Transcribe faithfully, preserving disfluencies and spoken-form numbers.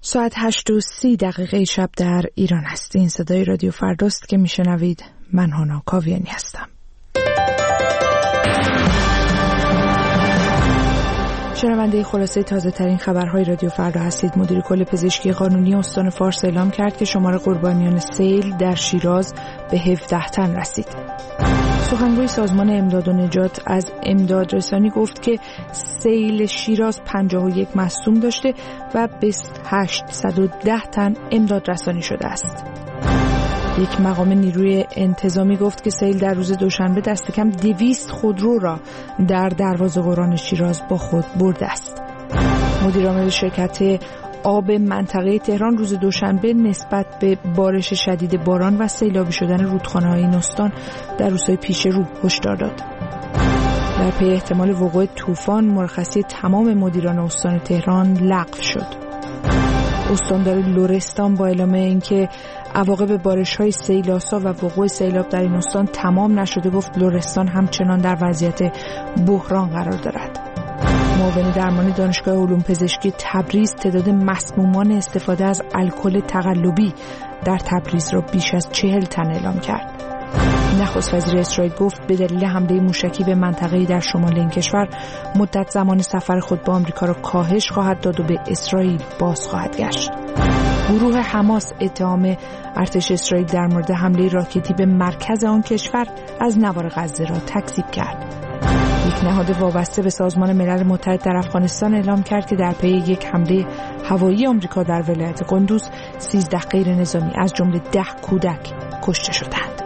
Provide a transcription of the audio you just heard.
ساعت هشت و سی دقیقه شب در ایران است. این صدای رادیو فرداست که میشنوید. من هانا کاویانی هستم. شنونده خلاصه تازه ترین خبرهای رادیو فردا هستید. مدیر کل پزشکی قانونی استان فارس اعلام کرد که شمار قربانیان سیل در شیراز به هفده تن رسید. سخنگوی سازمان امداد و نجات از امداد رسانی گفت که سیل شیراز پنجاه و یک مصدوم داشته و به هشتصد و ده تن امداد رسانی شده است. یک مقام نیروی انتظامی گفت که سیل در روز دوشنبه دست کم دویست خودرو را در دروازه قرآن شیراز با خود برده است. مدیر عامل شرکت آب منطقه تهران روز دوشنبه نسبت به بارش شدید باران و سیلابی شدن رودخانه‌های این استان در روستای پیش رو هشدار داد. در پی احتمال وقوع طوفان مرخصی تمام مدیران استان تهران لغو شد. استاندار لرستان با اعلام اینکه عواقب بارش‌های سیل‌آسا و وقوع سیلاب در این استان تمام نشده گفت لرستان همچنان در وضعیت بحران قرار دارد. معاون درمانی دانشگاه علوم پزشکی تبریز تعداد مسمومان استفاده از الکل تقلبی در تبریز را بیش از چهل تن اعلام کرد. نخست وزیر اسرائیل گفت به دلیل حمله موشکی به منطقه‌ای در شمال این کشور مدت زمان سفر خود به آمریکا را کاهش خواهد داد و به اسرائیل باز خواهد گشت. گروه حماس اتهام ارتش اسرائیل در مورد حمله راکتی به مرکز آن کشور از نوار غزه را تکذیب کرد. یک نهاد وابسته به سازمان ملل متحد در افغانستان اعلام کرد که در پی یک حمله هوایی آمریکا در ولایت قندوز سیزده غیر نظامی از جمله ده کودک کشته شدند.